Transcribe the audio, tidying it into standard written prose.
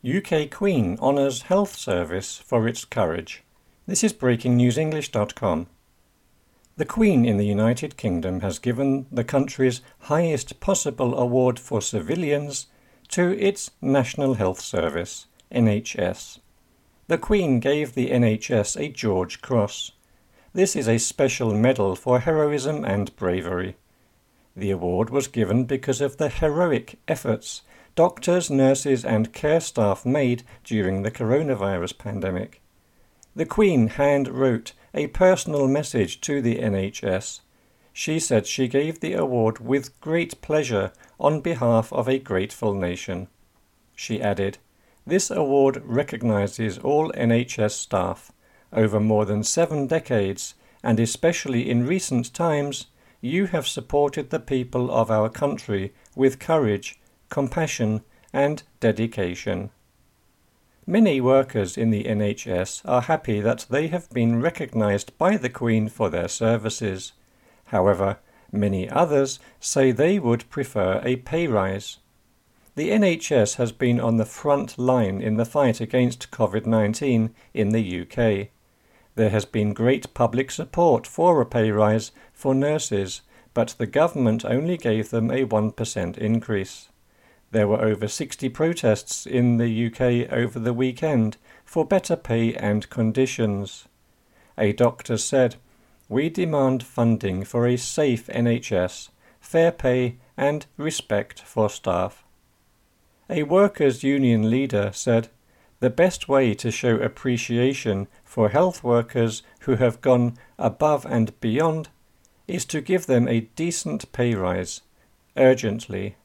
UK Queen honours health service for its courage. This is breakingnewsenglish.com. The Queen in the United Kingdom has given the country's highest possible award for civilians to its National Health Service, NHS. The Queen gave the NHS a George Cross. This is a special medal for heroism and bravery. The award was given because of the heroic efforts doctors, nurses and care staff made during the coronavirus pandemic. The Queen hand-wrote a personal message to the NHS. She said she gave the award with great pleasure on behalf of a grateful nation. She added, "This award recognises all NHS staff. Over more than 7 decades, and especially in recent times, you have supported the people of our country with courage, compassion and dedication." Many workers in the NHS are happy that they have been recognised by the Queen for their services. However, many others say they would prefer a pay rise. The NHS has been on the front line in the fight against COVID-19 in the UK. There has been great public support for a pay rise for nurses, but the government only gave them a 1% increase. There were over 60 protests in the UK over the weekend for better pay and conditions. A doctor said, "We demand funding for a safe NHS, fair pay and respect for staff." A workers' union leader said, "The best way to show appreciation for health workers who have gone above and beyond is to give them a decent pay rise, urgently."